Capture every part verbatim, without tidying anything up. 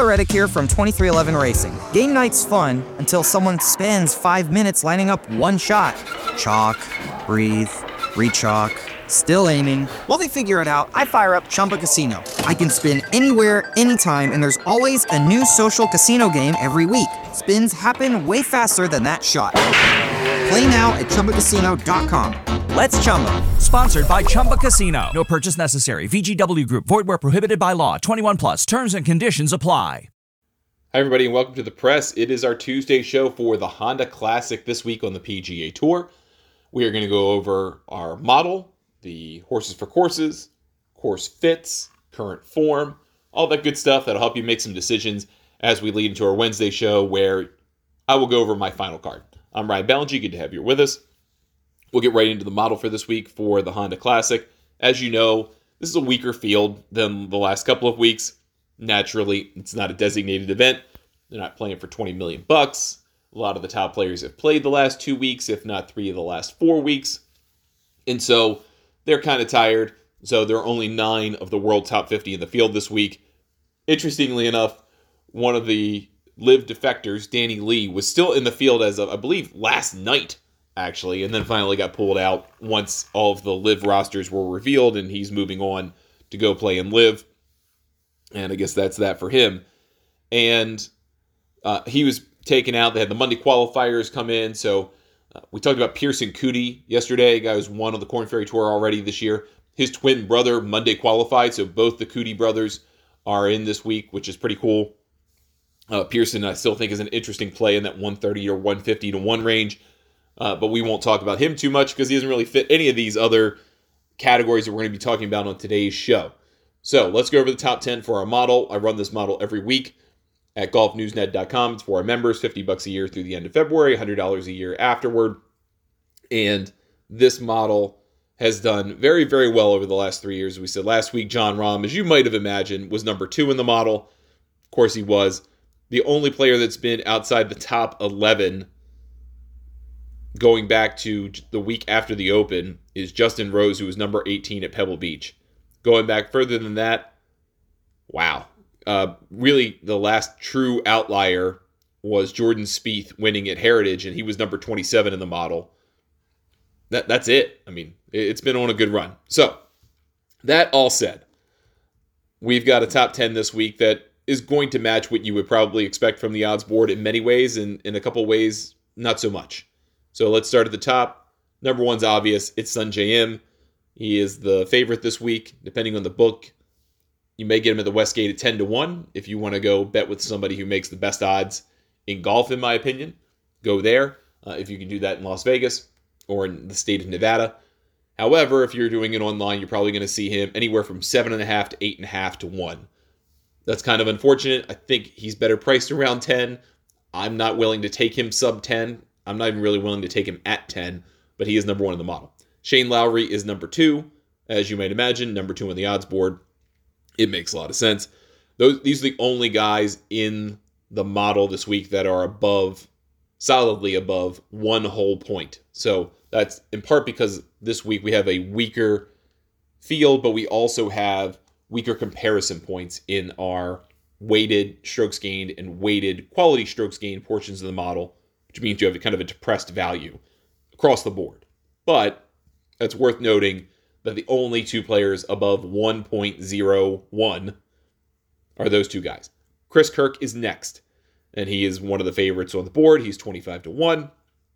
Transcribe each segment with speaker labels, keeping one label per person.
Speaker 1: Reddick here from twenty-three eleven Racing. Game night's fun until someone spends five minutes lining up one shot. Chalk, breathe, re-chalk, still aiming. While they figure it out, I fire up Chumba Casino. I can spin anywhere, anytime, and there's always a new social casino game every week. Spins happen way faster than that shot. Play now at Chumba Casino dot com. Let's Chumba.
Speaker 2: Sponsored by Chumba Casino. No purchase necessary. V G W Group. Void where prohibited by law. twenty-one plus. Terms and conditions apply.
Speaker 3: Hi, everybody, and welcome to The Press. It is our Tuesday show for the Honda Classic this week on the P G A Tour. We are going to go over our model, the horses for courses, course fits, current form, all that good stuff that'll help you make some decisions as we lead into our Wednesday show where I will go over my final card. I'm Ryan Ballingy. Good to have you with us. We'll get right into the model for this week for the Honda Classic. As you know, this is a weaker field than the last couple of weeks. Naturally, it's not a designated event. They're not playing for twenty million bucks. A lot of the top players have played the last two weeks, if not three of the last four weeks. And so they're kind of tired. So there are only nine of the world top fifty in the field this week. Interestingly enough, one of the Live defectors, Danny Lee, was still in the field as of, I believe, last night, actually, and then finally got pulled out once all of the Live rosters were revealed, and he's moving on to go play in Live. And I guess that's that for him. And uh, he was taken out. They had the Monday qualifiers come in. So uh, we talked about Pearson Coody yesterday, a guy who's won on the Korn Ferry Tour already this year. His twin brother Monday qualified, so both the Coody brothers are in this week, which is pretty cool. Uh, Pearson, I still think, is an interesting play in that one thirty or one fifty to one range. Uh, but we won't talk about him too much because he doesn't really fit any of these other categories that we're going to be talking about on today's show. So let's go over the top ten for our model. I run this model every week at golf news net dot com. It's for our members, fifty bucks a year through the end of February, one hundred dollars a year afterward. And this model has done very, very well over the last three years. We said last week, Jon Rahm, as you might have imagined, was number two in the model. Of course he was. The only player that's been outside the top eleven going back to the week after the Open is Justin Rose, who was number eighteen at Pebble Beach. Going back further than that, wow. Uh, really, the last true outlier was Jordan Spieth winning at Heritage, and he was number twenty-seven in the model. That That's it. I mean, it's been on a good run. So, that all said, we've got a top ten this week that is going to match what you would probably expect from the odds board in many ways, and in a couple ways, not so much. So let's start at the top. Number one's obvious. It's Sungjae Im. He is the favorite this week, depending on the book. You may get him at the Westgate at ten to one. If you want to go bet with somebody who makes the best odds in golf, in my opinion, go there. Uh, if you can do that in Las Vegas or in the state of Nevada. However, if you're doing it online, you're probably going to see him anywhere from seven point five to eight point five to one. That's kind of unfortunate. I think he's better priced around ten. I'm not willing to take him sub ten. I'm not even really willing to take him at ten, but he is number one in the model. Shane Lowry is number two, as you might imagine, number two on the odds board. It makes a lot of sense. Those These are the only guys in the model this week that are above, solidly above, one whole point. So that's in part because this week we have a weaker field, but we also have weaker comparison points in our weighted strokes gained and weighted quality strokes gained portions of the model, which means you have a kind of a depressed value across the board. But it's worth noting that the only two players above one point oh one are those two guys. Chris Kirk is next, and he is one of the favorites on the board. He's twenty-five to one.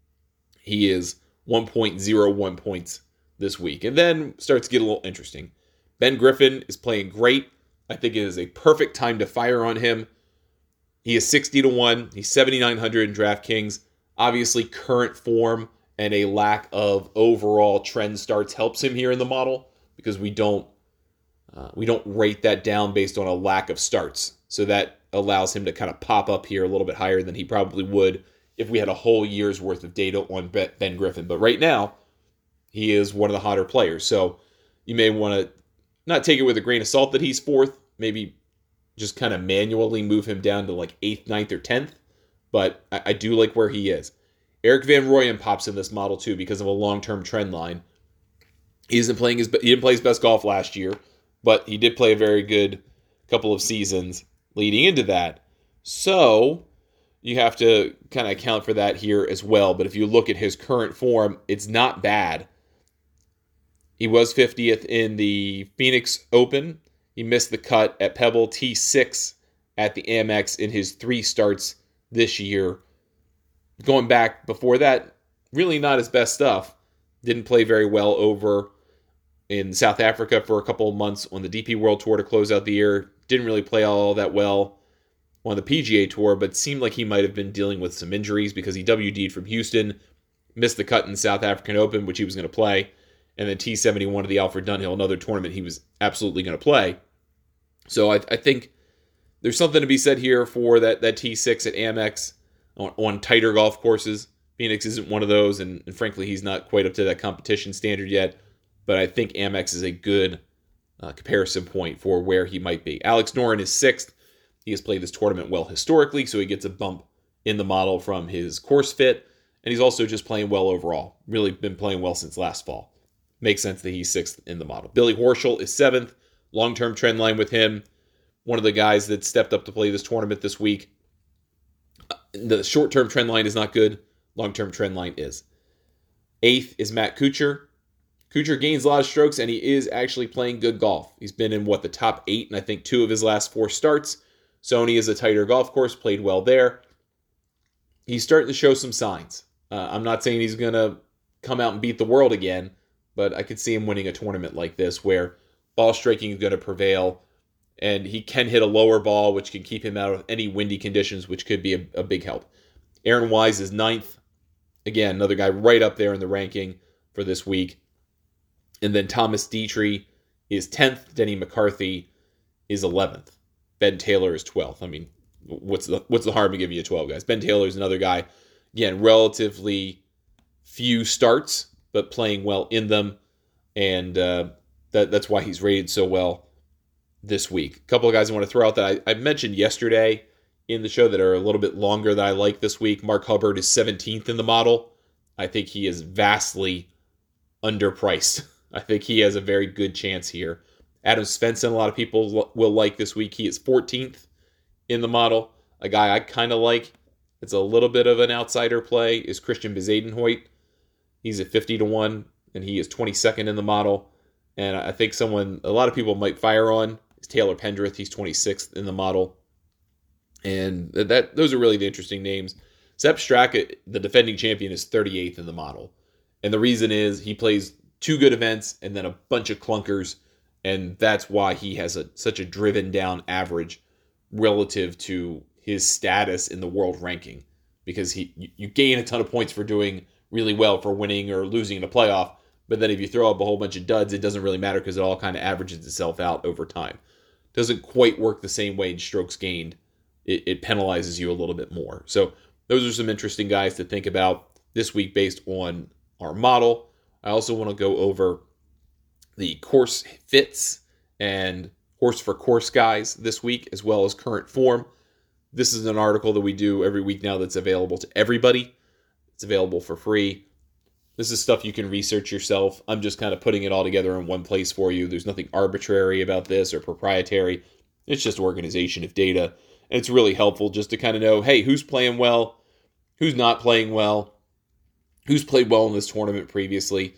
Speaker 3: He is one point oh one points this week. And then starts to get a little interesting. Ben Griffin is playing great. I think it is a perfect time to fire on him. He is sixty to one. He's seventy-nine hundred in DraftKings. Obviously, current form and a lack of overall trend starts helps him here in the model because we don't uh, we don't rate that down based on a lack of starts. So that allows him to kind of pop up here a little bit higher than he probably would if we had a whole year's worth of data on Ben Griffin. But right now, he is one of the hotter players. So you may want to not take it with a grain of salt that he's fourth, maybe just kind of manually move him down to like eighth, ninth, or tenth. But I, I do like where he is. Eric Van Rooyen pops in this model too because of a long-term trend line. He isn't playing his he didn't play his best golf last year, but he did play a very good couple of seasons leading into that. So you have to kind of account for that here as well. But if you look at his current form, it's not bad. He was fiftieth in the Phoenix Open. He missed the cut at Pebble, T six at the Amex in his three starts this year. Going back before that, really not his best stuff. Didn't play very well over in South Africa for a couple of months on the D P World Tour to close out the year. Didn't really play all that well on the P G A Tour, but seemed like he might have been dealing with some injuries because he W D'd from Houston, missed the cut in the South African Open, which he was going to play, and then T seventy-one of the Alfred Dunhill, another tournament he was absolutely going to play. So I, I think there's something to be said here for that, that T six at Amex on, on tighter golf courses. Phoenix isn't one of those, and, and frankly, he's not quite up to that competition standard yet, but I think Amex is a good uh, comparison point for where he might be. Alex Noren is sixth. He has played this tournament well historically, so he gets a bump in the model from his course fit, and he's also just playing well overall. Really been playing well since last fall. Makes sense that he's sixth in the model. Billy Horschel is seventh. Long-term trend line with him. One of the guys that stepped up to play this tournament this week. The short-term trend line is not good. Long-term trend line is. Eighth is Matt Kuchar. Kuchar gains a lot of strokes, and he is actually playing good golf. He's been in, what, the top eight, and I think two of his last four starts. Sony is a tighter golf course, played well there. He's starting to show some signs. Uh, I'm not saying he's going to come out and beat the world again, but I could see him winning a tournament like this where ball striking is going to prevail, and he can hit a lower ball, which can keep him out of any windy conditions, which could be a, a big help. Aaron Wise is ninth. Again, another guy right up there in the ranking for this week. And then Thomas Dietrich is tenth. Denny McCarthy is eleventh. Ben Taylor is twelfth. I mean, what's the what's the harm in giving you twelve guys? Ben Taylor is another guy. Again, relatively few starts, but playing well in them. And uh, that that's why he's rated so well this week. A couple of guys I want to throw out that I, I mentioned yesterday in the show that are a little bit longer than I like this week. Mark Hubbard is seventeenth in the model. I think he is vastly underpriced. I think he has a very good chance here. Adam Svensson, a lot of people will like this week. He is fourteenth in the model. A guy I kind of like, it's a little bit of an outsider play, is Christian Bezadenhout. He's at fifty to one, and he is twenty-second in the model. And I think someone, a lot of people might fire on, is Taylor Pendrith. He's twenty-sixth in the model. And that those are really the interesting names. Sepp Straka, the defending champion, is thirty-eighth in the model. And the reason is he plays two good events and then a bunch of clunkers. And that's why he has a, such a driven down average relative to his status in the world ranking. Because he you, you gain a ton of points for doing really well, for winning or losing in a playoff. But then if you throw up a whole bunch of duds, it doesn't really matter because it all kind of averages itself out over time. Doesn't quite work the same way in strokes gained. It, it penalizes you a little bit more. So those are some interesting guys to think about this week based on our model. I also want to go over the course fits and horse for course guys this week, as well as current form. This is an article that we do every week now that's available to everybody. It's available for free. This is stuff you can research yourself. I'm just kind of putting it all together in one place for you. There's nothing arbitrary about this or proprietary. It's just organization of data. And it's really helpful just to kind of know, hey, who's playing well, who's not playing well, who's played well in this tournament previously,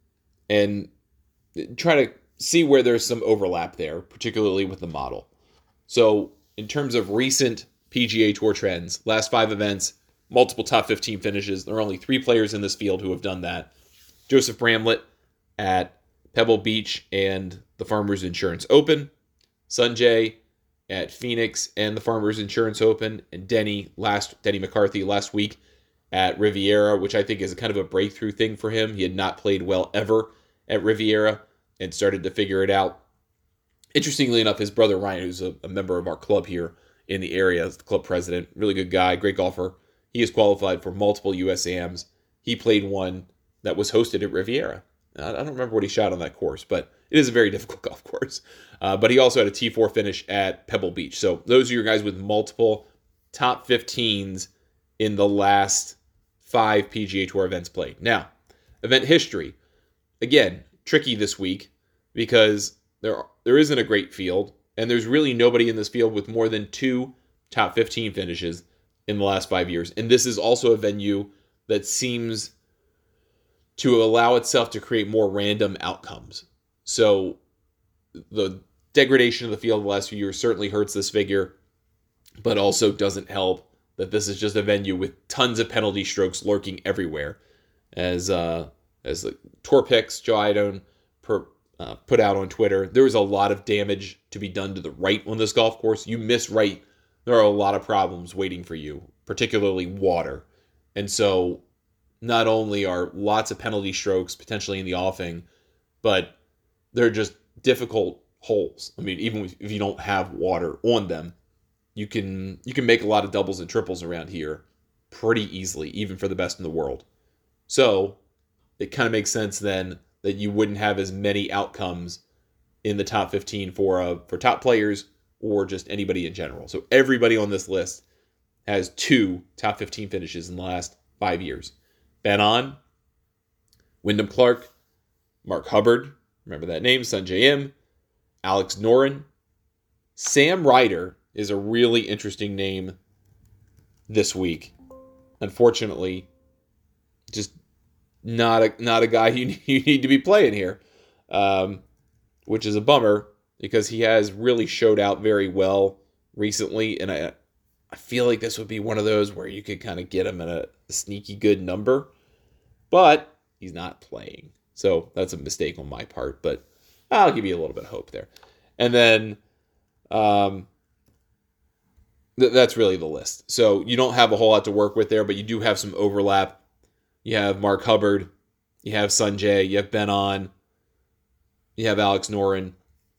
Speaker 3: and try to see where there's some overlap there, particularly with the model. So in terms of recent P G A Tour trends, last five events, multiple top fifteen finishes. There are only three players in this field who have done that. Joseph Bramlett at Pebble Beach and the Farmers Insurance Open. Sanjay at Phoenix and the Farmers Insurance Open. And Denny, last Denny McCarthy last week at Riviera, which I think is a kind of a breakthrough thing for him. He had not played well ever at Riviera and started to figure it out. Interestingly enough, his brother Ryan, who's a, a member of our club here in the area, is the club president, really good guy, great golfer. He is qualified for multiple U S A Ms. He played one that was hosted at Riviera. I don't remember what he shot on that course, but it is a very difficult golf course. Uh, but he also had a T four finish at Pebble Beach. So those are your guys with multiple top fifteens in the last five P G A Tour events played. Now, event history. Again, tricky this week because there are, there isn't a great field. And there's really nobody in this field with more than two top fifteen finishes in the last five years. And this is also a venue that seems to allow itself to create more random outcomes. So the degradation of the field the last few years certainly hurts this figure, but also doesn't help that this is just a venue with tons of penalty strokes lurking everywhere. As uh, as the Tour Picks, Joe Idone, per, uh, put out on Twitter, there was a lot of damage to be done to the right on this golf course. You miss right, there are a lot of problems waiting for you, particularly water. And so not only are lots of penalty strokes potentially in the offing, but they're just difficult holes. I mean, even if you don't have water on them, you can you can make a lot of doubles and triples around here pretty easily, even for the best in the world. So it kind of makes sense then that you wouldn't have as many outcomes in the top fifteen for uh, for top players or just anybody in general. So everybody on this list has two top fifteen finishes in the last five years. Ben On, Wyndham Clark, Mark Hubbard, remember that name, Sungjae Im, Alex Noren. Sam Ryder is a really interesting name this week. Unfortunately, just not a not a guy you, you need to be playing here, um, which is a bummer because he has really showed out very well recently, and I I feel like this would be one of those where you could kind of get him at a, a sneaky good number, but he's not playing, so that's a mistake on my part. But I'll give you a little bit of hope there, and then um, th- that's really the list. So you don't have a whole lot to work with there, but you do have some overlap. You have Mark Hubbard, you have Sungjae, you have Ben On, you have Alex Noren.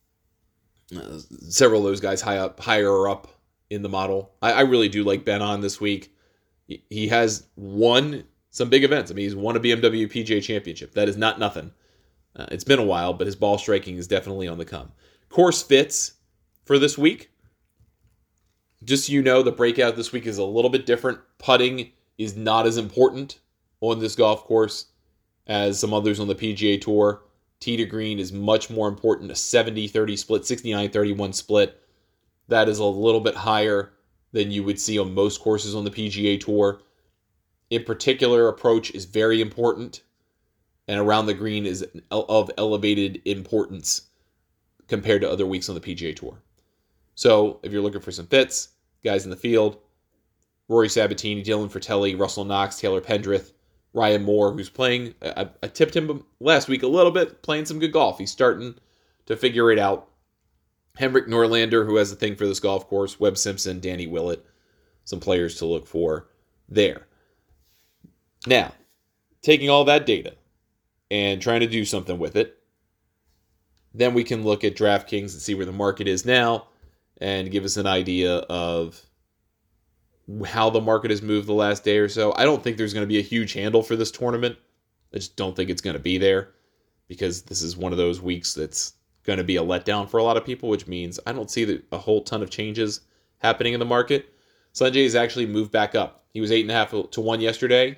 Speaker 3: Uh, several of those guys high up, higher up in the model. I, I really do like Ben On this week. He, he has won some big events. I mean, he's won a B M W P G A Championship. That is not nothing. Uh, it's been a while, but his ball striking is definitely on the come. Course fits for this week. Just so you know, the breakout this week is a little bit different. Putting is not as important on this golf course as some others on the P G A Tour. Tee to green is much more important. A seventy thirty split, sixty-nine thirty-one split. That is a little bit higher than you would see on most courses on the P G A Tour. In particular, approach is very important, and around the green is of elevated importance compared to other weeks on the P G A Tour. So if you're looking for some fits, guys in the field, Rory Sabatini, Dylan Fratelli, Russell Knox, Taylor Pendrith, Ryan Moore, who's playing, I, I tipped him last week a little bit, playing some good golf. He's starting to figure it out. Henrik Norlander, who has a thing for this golf course, Webb Simpson, Danny Willett, some players to look for there. Now, taking all that data and trying to do something with it, then we can look at DraftKings and see where the market is now and give us an idea of how the market has moved the last day or so. I don't think there's going to be a huge handle for this tournament. I just don't think it's going to be there because this is one of those weeks that's going to be a letdown for a lot of people, which means I don't see a whole ton of changes happening in the market. Sungjae has actually moved back up. He was eight and a half to one yesterday.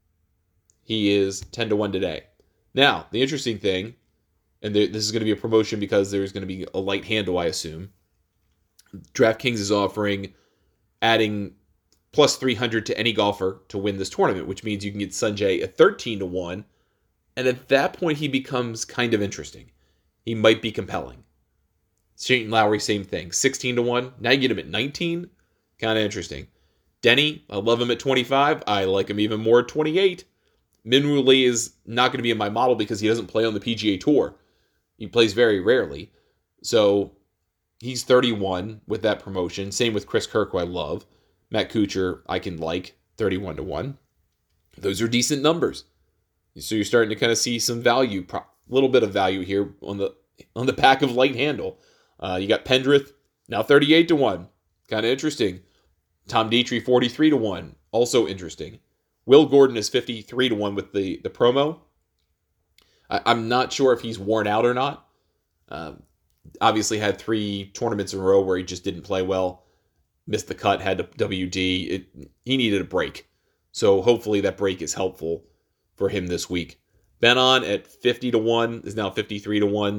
Speaker 3: He is ten to one today. Now, the interesting thing, and this is going to be a promotion because there's going to be a light handle, I assume. DraftKings is offering adding plus three hundred to any golfer to win this tournament, which means you can get Sungjae at thirteen to one. And at that point, he becomes kind of interesting. He might be compelling. Shane Lowry, same thing. sixteen to one. Now you get him at nineteen. Kind of interesting. Denny, I love him at twenty-five. I like him even more at twenty-eight. Minwoo Lee is not going to be in my model because he doesn't play on the P G A Tour. He plays very rarely. So he's thirty-one with that promotion. Same with Chris Kirk, who I love. Matt Kuchar, I can like, thirty-one to one. Those are decent numbers. So you're starting to kind of see some value, a little bit of value here on the on the back of light handle. Uh, you got Pendrith, now thirty-eight to one. Kind of interesting. Tom Dietrich, forty-three to one. Also interesting. Will Gordon is fifty-three to one with the, the promo. I, I'm not sure if he's worn out or not. Um, obviously had three tournaments in a row where he just didn't play well. Missed the cut, had a W D. It, he needed a break. So hopefully that break is helpful for him this week. Ben On at fifty to one is now fifty-three to one.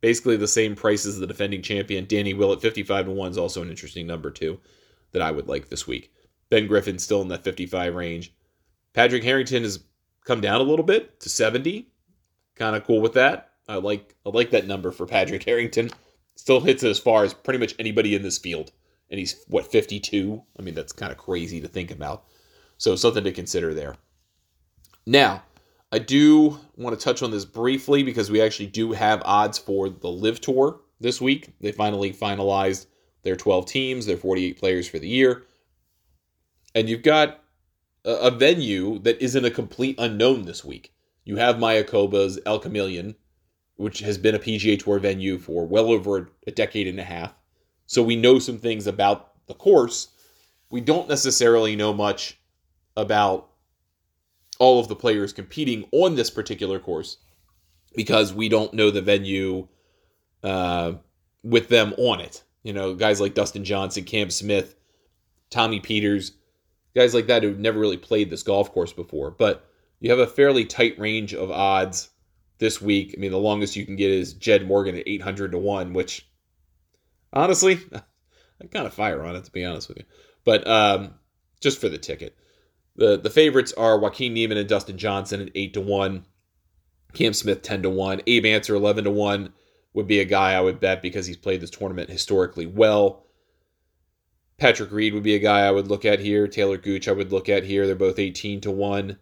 Speaker 3: basically the same price as the defending champion. Danny Willett, fifty-five to one, is also an interesting number, too, that I would like this week. Ben Griffin still in that fifty-five range. Patrick Harrington has come down a little bit to seventy. Kind of cool with that. I like I like that number for Patrick Harrington. Still hits it as far as pretty much anybody in this field. And he's, what, fifty-two? I mean, that's kind of crazy to think about. So something to consider there. Now, I do want to touch on this briefly because we actually do have odds for the Live Tour this week. They finally finalized their twelve teams, their forty-eight players for the year. And you've got a, a venue that isn't a complete unknown this week. You have Mayakoba's El Chameleon, which has been a P G A Tour venue for well over a decade and a half. So we know some things about the course. We don't necessarily know much about all of the players competing on this particular course because we don't know the venue uh, with them on it. You know, guys like Dustin Johnson, Cam Smith, Tommy Peters, guys like that who've never really played this golf course before. But you have a fairly tight range of odds this week. I mean, the longest you can get is Jed Morgan at eight hundred to one, which, honestly, I kind of fire on it, to be honest with you. But um, just for the ticket. The the favorites are Joaquin Niemann and Dustin Johnson at eight to one. Cam Smith, ten to one. Abe Answer, eleven to one, would be a guy I would bet because he's played this tournament historically well. Patrick Reed would be a guy I would look at here. Taylor Gooch I would look at here. They're both eighteen to one.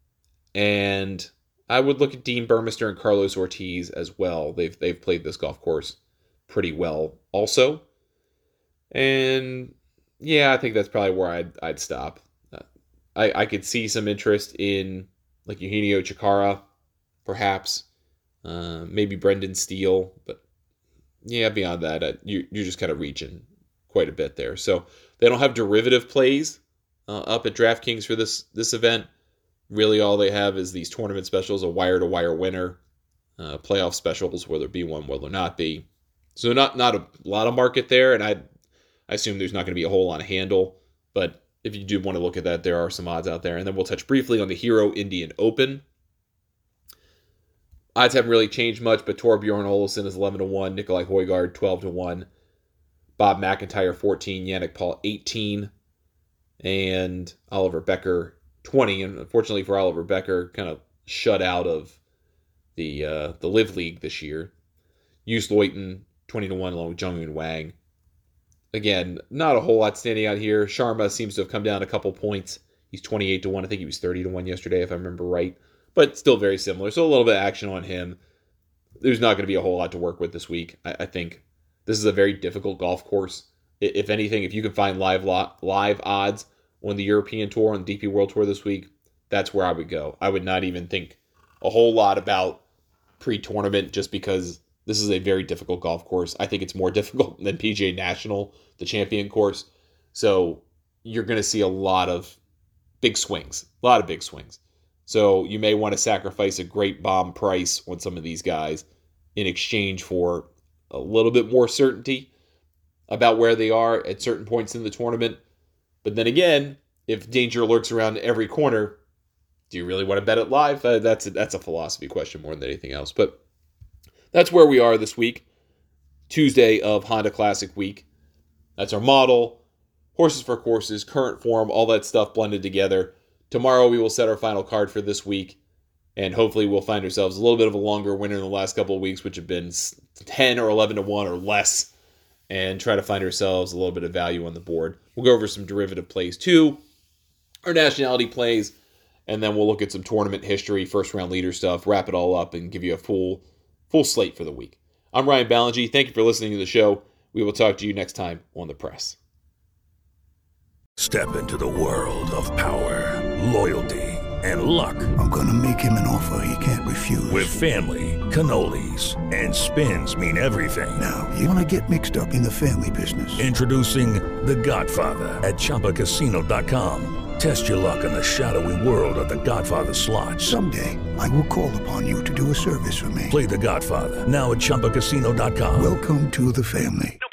Speaker 3: And I would look at Dean Burmester and Carlos Ortiz as well. They've they've played this golf course pretty well also. And yeah, I think that's probably where I'd I'd stop. Uh, I I could see some interest in like Eugenio Chacarra, perhaps. Uh, maybe Brendan Steele, but yeah, beyond that, uh, you you're just kind of reaching quite a bit there. So they don't have derivative plays uh, up at DraftKings for this this event. Really, all they have is these tournament specials, a wire-to-wire winner, uh, playoff specials, will there be one, will there not be. So not not a lot of market there, and I I assume there's not going to be a whole lot of handle. But if you do want to look at that, there are some odds out there. And then we'll touch briefly on the Hero Indian Open. Odds haven't really changed much, but Torbjorn Olesen is eleven to one, Nikolai Højgaard twelve to one, Bob McIntyre fourteen, Yannick Paul eighteen, and Oliver Becker twenty. And unfortunately for Oliver Becker, kind of shut out of the uh, the Live League this year. Yus Leuten twenty to one along with Jung-Eun Wang. Again, not a whole lot standing out here. Sharma seems to have come down a couple points. He's twenty-eight to one. I think he was thirty to one yesterday, if I remember right. But still very similar. So a little bit of action on him. There's not going to be a whole lot to work with this week. I, I think this is a very difficult golf course. If anything, if you can find live lot, live odds on the European Tour, on the D P World Tour this week, that's where I would go. I would not even think a whole lot about pre-tournament just because this is a very difficult golf course. I think it's more difficult than P G A National, the champion course. So you're going to see a lot of big swings, a lot of big swings. So you may want to sacrifice a great bomb price on some of these guys in exchange for a little bit more certainty about where they are at certain points in the tournament. But then again, if danger lurks around every corner, do you really want to bet it live? Uh, that's a, that's a philosophy question more than anything else. But that's where we are this week. Tuesday of Honda Classic Week. That's our model. Horses for courses, current form, all that stuff blended together. Tomorrow we will set our final card for this week. And hopefully we'll find ourselves a little bit of a longer winner in the last couple of weeks, which have been ten or eleven to one or less. And try to find ourselves a little bit of value on the board. We'll go over some derivative plays too. Our nationality plays. And then we'll look at some tournament history, first round leader stuff, wrap it all up, and give you a full full slate for the week. I'm Ryan Ballengee. Thank you for listening to the show. We will talk to you next time on The Press.
Speaker 4: Step into the world of power, loyalty, and luck.
Speaker 5: I'm going to make him an offer he can't refuse.
Speaker 4: With family, cannolis, and spins mean everything.
Speaker 5: Now, you want to get mixed up in the family business.
Speaker 4: Introducing The Godfather at Chumba Casino dot com. Test your luck in the shadowy world of The Godfather slot.
Speaker 5: Someday, I will call upon you to do a service for me.
Speaker 4: Play The Godfather now at Chumba Casino dot com.
Speaker 5: Welcome to the family.